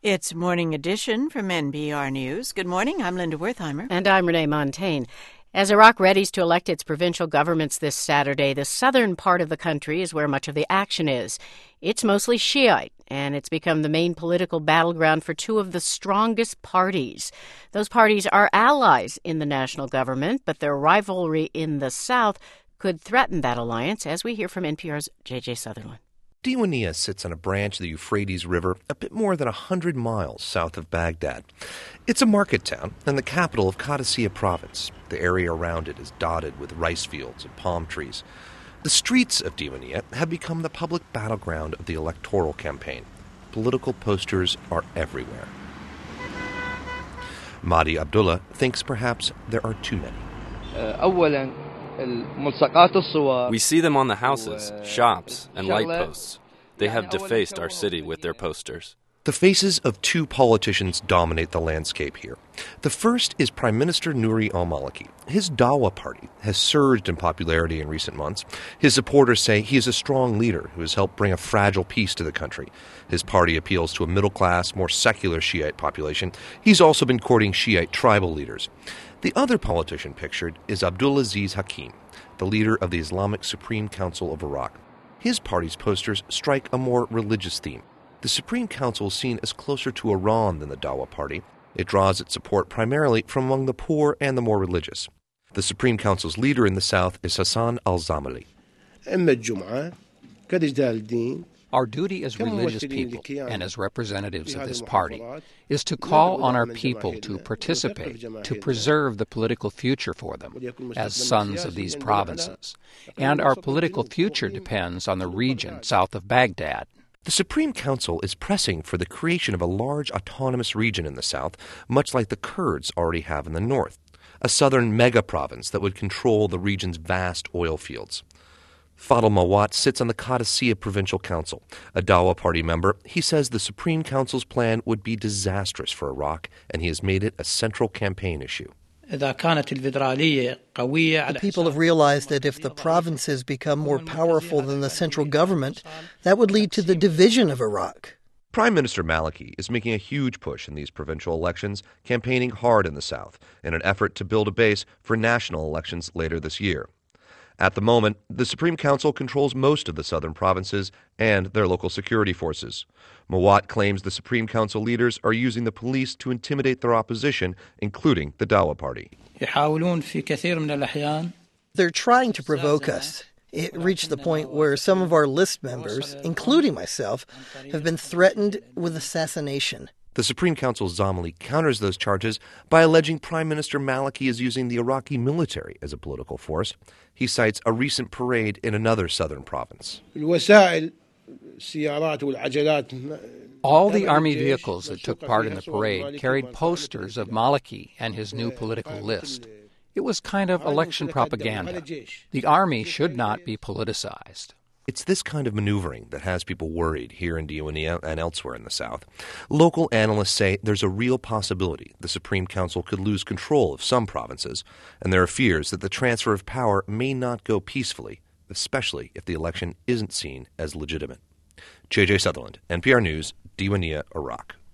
It's Morning Edition from NPR News. Good morning. I'm Linda Wertheimer. And I'm Renee Montaigne. As Iraq readies to elect its provincial governments this Saturday, the southern part of the country is where much of the action is. It's mostly Shiite, and it's become the main political battleground for two of the strongest parties. Those parties are allies in the national government, but their rivalry in the south could threaten that alliance, as we hear from NPR's J.J. Sutherland. Diwaniyah sits on a branch of the Euphrates River a bit more than 100 miles south of Baghdad. It's a market town and the capital of Qadisiyah province. The area around it is dotted with rice fields and palm trees. The streets of Diwaniyah have become the public battleground of the electoral campaign. Political posters are everywhere. Mahdi Abdullah thinks perhaps there are too many. We see them on the houses, shops, and light posts. They have defaced our city with their posters. The faces of two politicians dominate the landscape here. The first is Prime Minister Nouri al-Maliki. His Dawa party has surged in popularity in recent months. His supporters say he is a strong leader who has helped bring a fragile peace to the country. His party appeals to a middle-class, more secular Shiite population. He's also been courting Shiite tribal leaders. The other politician pictured is Abdulaziz Hakim, the leader of the Islamic Supreme Council of Iraq. His party's posters strike a more religious theme. The Supreme Council is seen as closer to Iran than the Dawa party. It draws its support primarily from among the poor and the more religious. The Supreme Council's leader in the south is Hassan al-Zamali. Our duty as religious people and as representatives of this party is to call on our people to participate, to preserve the political future for them as sons of these provinces. And our political future depends on the region south of Baghdad. The Supreme Council is pressing for the creation of a large autonomous region in the south, much like the Kurds already have in the north, a southern mega-province that would control the region's vast oil fields. Fadl Mawat sits on the Qadisiyah Provincial Council. A Dawa party member, he says the Supreme Council's plan would be disastrous for Iraq, and he has made it a central campaign issue. The people have realized that if the provinces become more powerful than the central government, that would lead to the division of Iraq. Prime Minister Maliki is making a huge push in these provincial elections, campaigning hard in the south in an effort to build a base for national elections later this year. At the moment, the Supreme Council controls most of the southern provinces and their local security forces. Mawat claims the Supreme Council leaders are using the police to intimidate their opposition, including the Dawa party. They're trying to provoke us. It reached the point where some of our list members, including myself, have been threatened with assassination. The Supreme Council's Zamali counters those charges by alleging Prime Minister Maliki is using the Iraqi military as a political force. He cites a recent parade in another southern province. All the army vehicles that took part in the parade carried posters of Maliki and his new political list. It was kind of election propaganda. The army should not be politicized. It's this kind of maneuvering that has people worried here in Diwaniyah and elsewhere in the south. Local analysts say there's a real possibility the Supreme Council could lose control of some provinces, and there are fears that the transfer of power may not go peacefully, especially if the election isn't seen as legitimate. J.J. Sutherland, NPR News, Diwaniyah, Iraq.